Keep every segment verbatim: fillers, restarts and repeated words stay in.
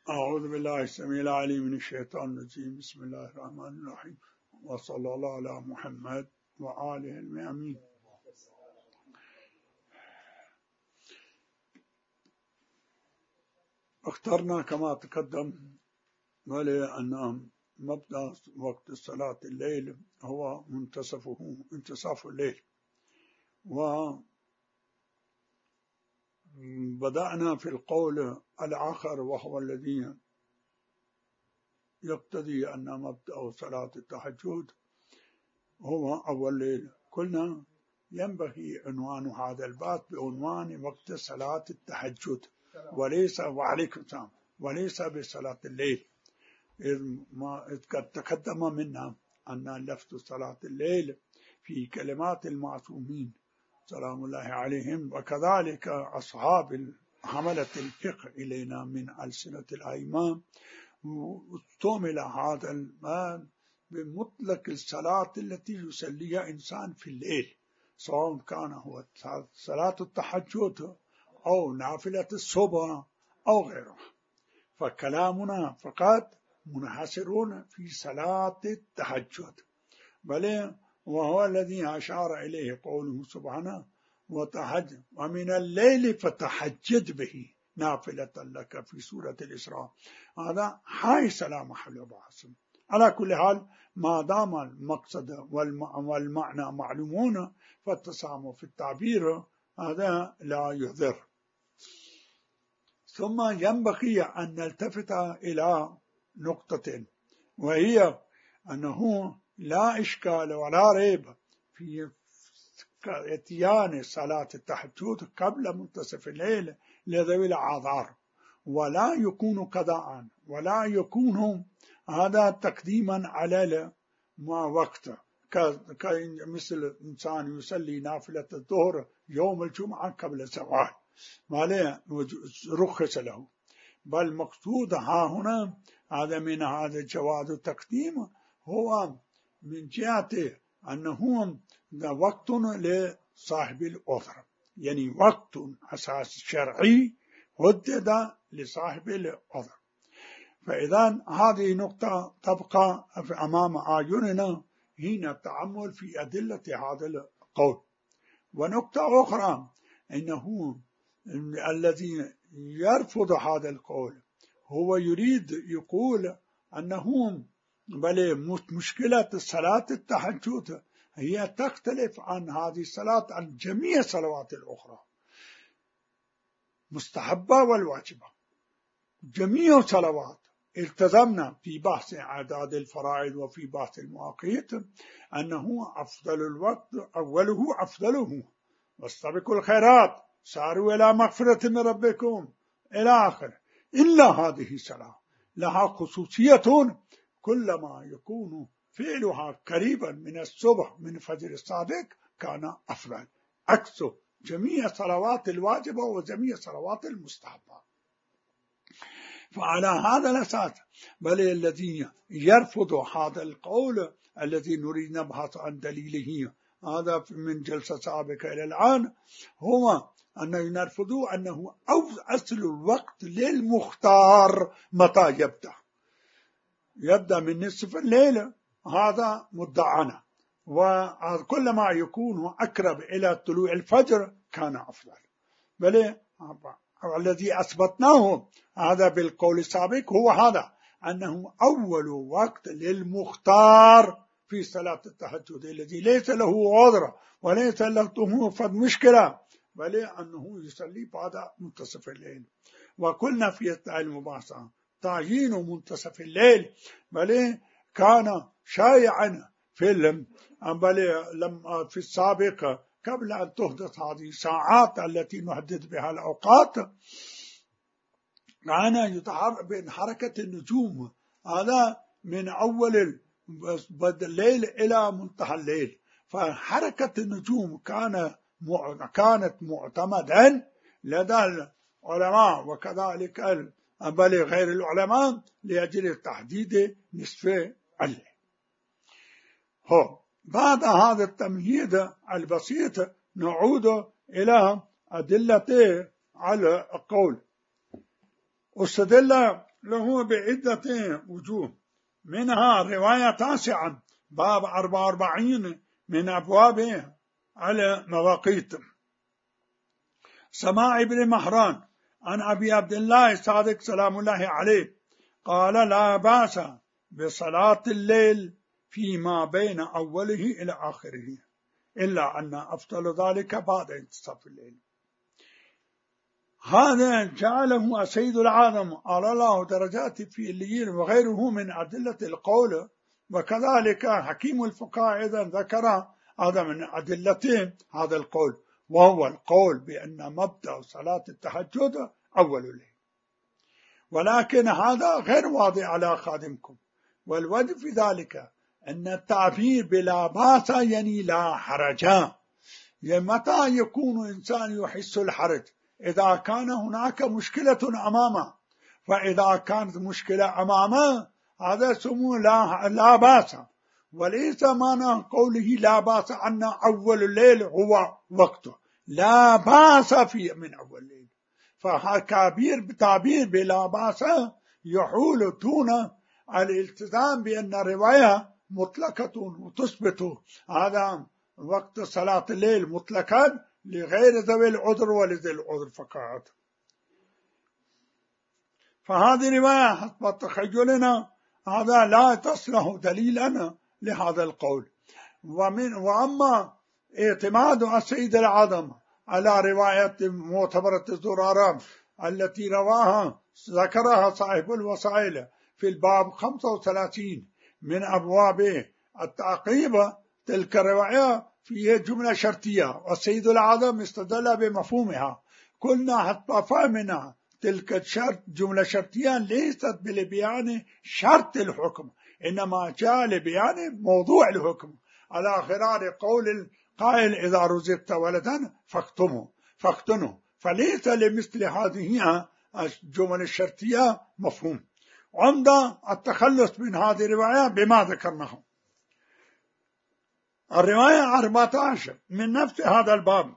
أعوذ بالله السميع العليم من الشيطان الرجيم. بسم الله الرحمن الرحيم، وصلى الله على محمد وآله الميامين. اخترنا كما تقدم ولأن مبدأ وقت صلاة الليل هو منتصفه انتصاف الليل، وبدأنا في القول الآخر وهو الذي يقتضي أن مبدأ صلاة التهجد هو أول ليل. قلنا ينبغي عنوان هذا الباب بعنوان وقت صلاة التهجد وليس وعليكم السلام وليس بصلاة الليل، إذ ما قد تقدم منا أن لفظ صلاة الليل في كلمات المعصومين سلام الله عليهم وكذلك أصحاب حملة الفقه إلينا من ألسنة الأئمة استعمل هذا المعنى بمطلق الصلاة التي يصليها إنسان في الليل، سواء كان هو صلاة التهجد أو نافلة الصبح أو غيرها. فكلامنا فقط منحصرون في صلاة التهجد، بل وهو الذي أشار إليه قوله سبحانه وتهجد ومن الليل فتهجد به نافلة لك في سورة الإسراء. هذا حيث لا محل بحث. على كل حال ما دام المقصد والمعنى معلومون فالتسامح في التعبير هذا لا يضر. ثم ينبغي أن نلتفت إلى نقطة، وهي أنه لا إشكال ولا ريب في اتيان صلاة التهجد قبل منتصف الليل لذوي الأعذار، ولا يكون قضاء ولا يكون هذا تقديما على ما وقت، مثل إنسان يصلي نافلة الظهر يوم الجمعة قبل الزوال ما له رخص له، بل مقصود ها هنا هذا من هذا جواز التقديم هو من جهة أنه وقت لصاحب العذر، يعني وقت أساس شرعي حدد لصاحب العذر. فإذا هذه نقطة تبقى أمام أعيننا حين التأمل في أدلة هذا القول. ونقطة أخرى أنه الذي يرفض هذا القول هو يريد يقول أنه بل مشكلة صلاة التهجد هي تختلف عن هذه الصلاة عن جميع الصلوات الأخرى، مستحبة والواجبة. جميع الصلوات التزمنا في بحث أعداد الفرائض وفي بحث المواقيت أنه أفضل الوقت أوله أفضله، واستبقوا الخيرات ساروا إلى مغفرة من ربكم إلى آخر. إلا هذه الصلاة لها خصوصية كلما يكون فعلها قريبا من الصبح من فجر الصادق كان أفضل، عكس جميع الصلوات الواجبة وجميع الصلوات المستحبة. فعلى هذا الأساس بل الذي يرفض هذا القول الذي نريد نبحث عن دليله هذا من جلسة سابقة إلى الآن هو أنه نرفض أنه أصل الوقت للمختار متى يبدأ يبدأ من نصف الليل، هذا مدعنا، وكلما يكون أقرب إلى طلوع الفجر كان أفضل. بل الذي أثبتناه هذا بالقول السابق هو هذا أنه أول وقت للمختار في صلاة التهجد الذي ليس له عذر وليس له فد مشكلة، بل أنه يصلي بعد منتصف الليل. وقلنا في المباحثة تعيين منتصف الليل بل كان شائعا في بل لم في السابق قبل أن تحدث هذه الساعات التي نحدد بها الأوقات كان يتحرك بين حركة النجوم هذا من أول الليل إلى منتهى الليل. فحركة النجوم كان كانت معتمدا لدى العلماء وكذلك بل غير العلماء لأجل تحديد نصف الليل. هو بعد هذا التمهيد البسيط نعود إلى أدلة على القول. استدل له بعدة وجوه، منها رواية تاسعة باب أربعة وأربعين من أبوابه على مواقيت. سماع ابن مهران عن أبي عبد الله الصادق سلام الله عليه قال لا بأس بصلاة الليل فيما بين أوله إلى آخره، إلا أن أفضل ذلك بعد انتصاف الليل. هذا جعله سيد العالم على الله درجات في الليل وغيره من أدلة القول، وكذلك حكيم الفقهاء إذا ذكر هذا من أدلته هذا القول، وهو القول بأن مبدأ صلاة التهجد أول الليل. ولكن هذا غير واضح على خادمكم، والوجه في ذلك أن التعبير بلا بأس يعني لا حرج. متى يكون إنسان يحس الحرج؟ إذا كان هناك مشكلة أمامه، فإذا كانت مشكلة أمامه هذا سمو لا, لا بأس، وليس معنى قوله لا بأس أن أول الليل هو وقته، لا بأس في من أول الليل. فكابير بتعبير بلا بأس يحول دون الالتزام بأن الرواية مطلقة وتثبت هذا وقت صلاة الليل مطلقا لغير ذوي العذر ولذي العذر فقط. فهذه رواية حسب تخيلنا هذا لا تصلح دليلا لهذا القول. ومن وأما اعتماد السيد العظم على رواية معتبرة زرارة التي رواها ذكرها صاحب الوسائل في الباب خمسة وثلاثين من أبواب التعقيب، تلك الرواية فيها جملة شرطية والسيد العظم استدل بمفهومها. قلنا حتى فهمنا تلك الشرط جملة شرطية ليست لبيان شرط الحكم، إنما جاء لبيان موضوع الحكم، على غرار قول القائل إذا رزقت ولدا فاقتنه فاقتنه فليس لمثل هذه الجمل الشرطية مفهوم. عند التخلص من هذه الرواية بما ذكرناه. الرواية أربعة عشر من نفس هذا الباب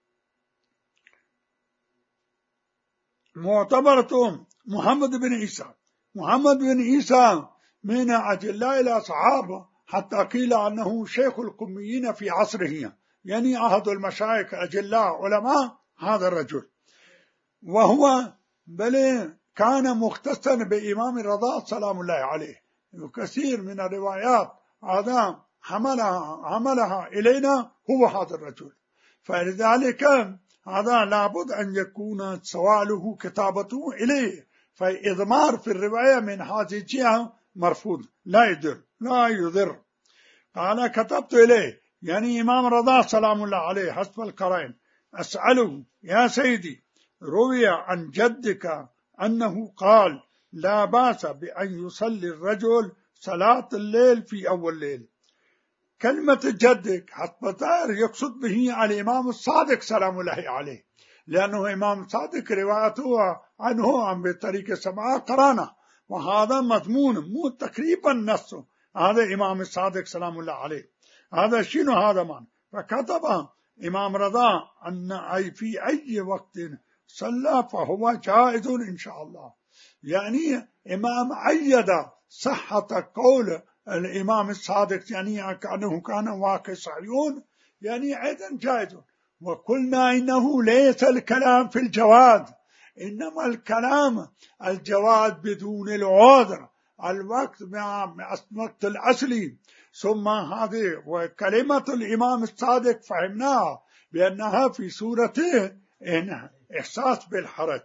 معتبرة محمد بن عيسى. محمد بن عيسى من أجلاء الأصحاب، حتى قيل أنه شيخ القميين في عصره، يعني أحد المشايخ أجلاء علماء هذا الرجل، وهو بل كان مختصا بإمام الرضا سلام الله عليه، وكثير من الروايات هذا حملها, حملها إلينا هو هذا الرجل. فلذلك هذا لابد أن يكون سواله كتابته إليه، فإضمار في الرواية من هذه الجهة مرفوض لا يضر لا يضر. قال كتبت إليه يعني إمام رضا سلام الله عليه حسب القرائن أسأله يا سيدي روي عن جدك أنه قال لا بأس بأن يصلي الرجل صلاة الليل في أول الليل. كلمة جدك حسب الظاهر يقصد به على الإمام الصادق سلام الله عليه، لأنه إمام الصادق روايته عنه عن بطريق سماع قرانة، وهذا مضمون مو تقريبا نصه هذا إمام الصادق سلام الله عليه. هذا شنو هذا من فكتب إمام رضا أن أي في أي وقت صلى فهو جائز إن شاء الله. يعني إمام أيد صحة قول الإمام الصادق، يعني كأنه كان واقع صعيون، يعني أيضا جائز. وقلنا إنه ليس الكلام في الجواز، إنما الكلام الجواز بدون العذر، الوقت مع الوقت الأصلي. ثم هذه وكلمة الإمام الصادق فهمناها بأنها في سورة إن إحساس بالحرج.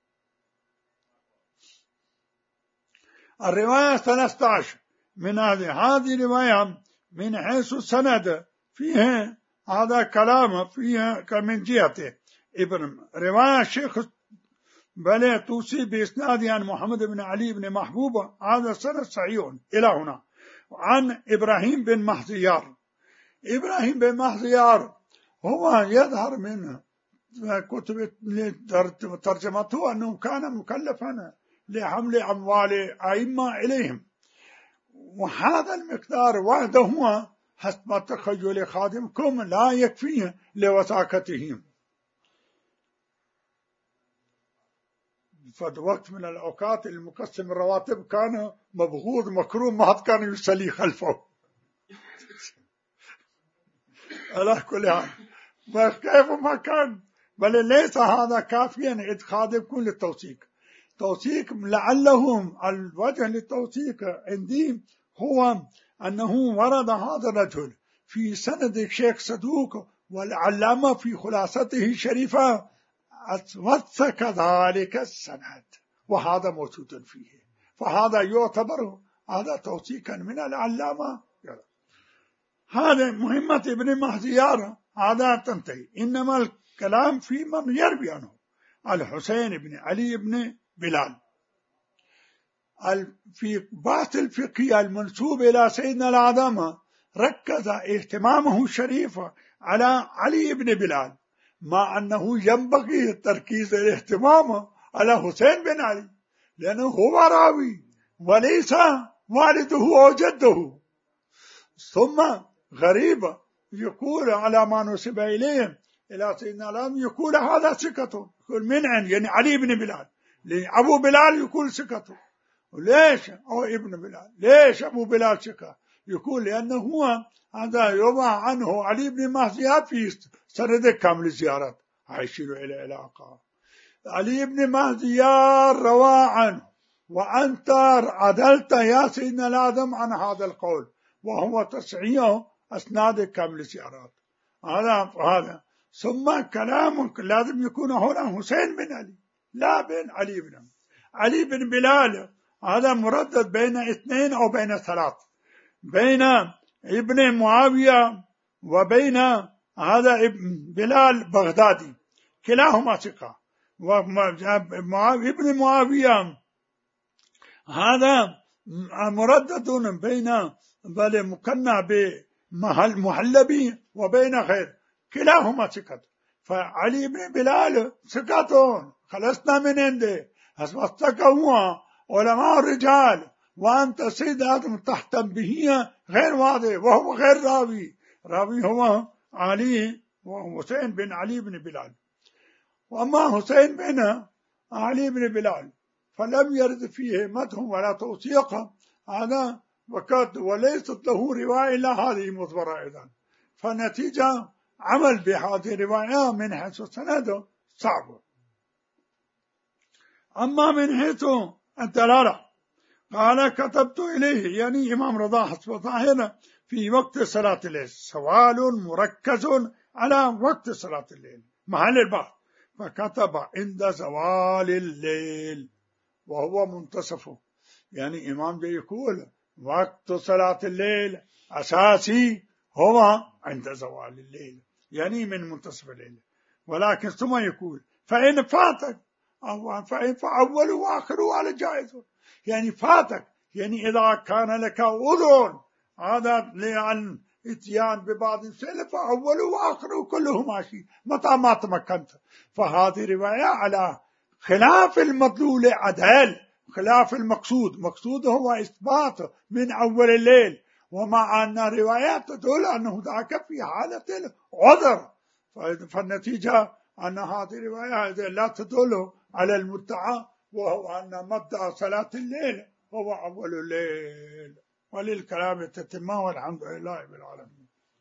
الرواية ثلاثة عشر من هذه هذه رواية من حيث السند فيها هذا كلام فيها من جهته ابن رواية الشيخ بل توصي بإسناد عن محمد بن علي بن محبوب، هذا سند صحيح إلى هنا، عن إبراهيم بن محزيار. إبراهيم بن محزيار هو يظهر من كتب ترجمته أنه كان مكلفا لحمل أموال أئمة إليهم، وهذا المقدار وحده حسب تخيل خادمكم لا يكفيه لوثاقتهم. فد وقت من الأوقات المقسم الرواتب كان مبغوض مكروه، ما حد كان يصلي خلفه. على كل حال ما كيف ما كان، بل ليس هذا كافيا إذ قد يكون للتوثيق. توثيق لعلهم الوجه للتوثيق عندي هو أنه ورد هذا الرجل في سند الشيخ صدوق، والعلامة في خلاصته الشريفة وثق ذلك السند، وهذا موجود فيه، فهذا يعتبر هذا توثيقا من العلامة. هذا مهمة ابن مهديار هذا تنتهي، إنما الكلام في من يروي عنه الحسين بن علي بن بلال. في بحث الفقه المنسوب إلى سيدنا العظمة ركز اهتمامه الشريف على علي بن بلال، مع أنه ينبغي تركيز الاهتمام على حسين بن علي، لأنه هو راوي وليس والده أو جده. ثم غريبة يقول على ما نسب إليه إلى سيدنا العظم، يقول هذا ثقته، يقول من عن يعني علي بن بلال، أبو بلال يقول ثقته. ليش أو ابن بلال؟ ليش أبو بلال ثقة؟ يقول لأنه هو هذا يروى عنه علي بن مهديار في سند كامل الزيارات، هيشير إلى علاقة. علي بن مهديار روى عنه، وأنت عدلت يا سيدنا العظم عن هذا القول، وهو تصحيح أسناد كامل الزيارات. هذا هذا ثم كلامك لازم يكون هنا حسين بن علي لا بن علي بن علي بن بلال. هذا مردد بين اثنين أو بين ثلاث، بين ابن معاوية وبين هذا ابن بلال بغدادي، كلاهما ثقة. وابن معاوية هذا مردد بين بل مكنى بمحلبي وبين غير، كلاهما ثقة. فعلي بن بلال ثقة، خلصنا من عنده، أصبحتك هو علماء الرجال، وأنت سيد آدم تحتم به غير واضح، وهو غير راوي. راوي هو علي وحسين بن علي بن بلال. وأما حسين بن علي بن بلال فلم يرد فيه مدح ولا توثيق، هذا وقد وليست له رواية إلا هذه مضبرة أيضا، فالنتيجة عمل بهذه الرواية من حيث السند صعب. أما من حيث الدلالة قال كتبت إليه يعني إمام رضا حسب ظاهرة في وقت صلاة الليل، سؤال مركز على وقت صلاة الليل محل البحث، فكتب عند زوال الليل وهو منتصفه. يعني إمام جاي يقول وقت صلاة الليل أساسي هو عند زوال الليل، يعني من منتصف الليل. ولكن ثم يقول فإن فاتك أو فإن فأول وآخر على جائز، يعني فاتك يعني إذا كان لك عذر هذا لأن اتيان ببعض السلف فأول وآخر كله ماشي متى ما تمكنت. فهذه رواية على خلاف المطلول عدل، خلاف المقصود. مقصود هو إثبات من أول الليل، ومع أن الروايات تدل أنه ذاك في حالة العذر، فالنتيجة أن هذه الرواية لا تدل على المدعى، وهو أن مبدأ صلاة الليل هو أول الليل. وللكلام تتمه، والحمد لله بالعالمين.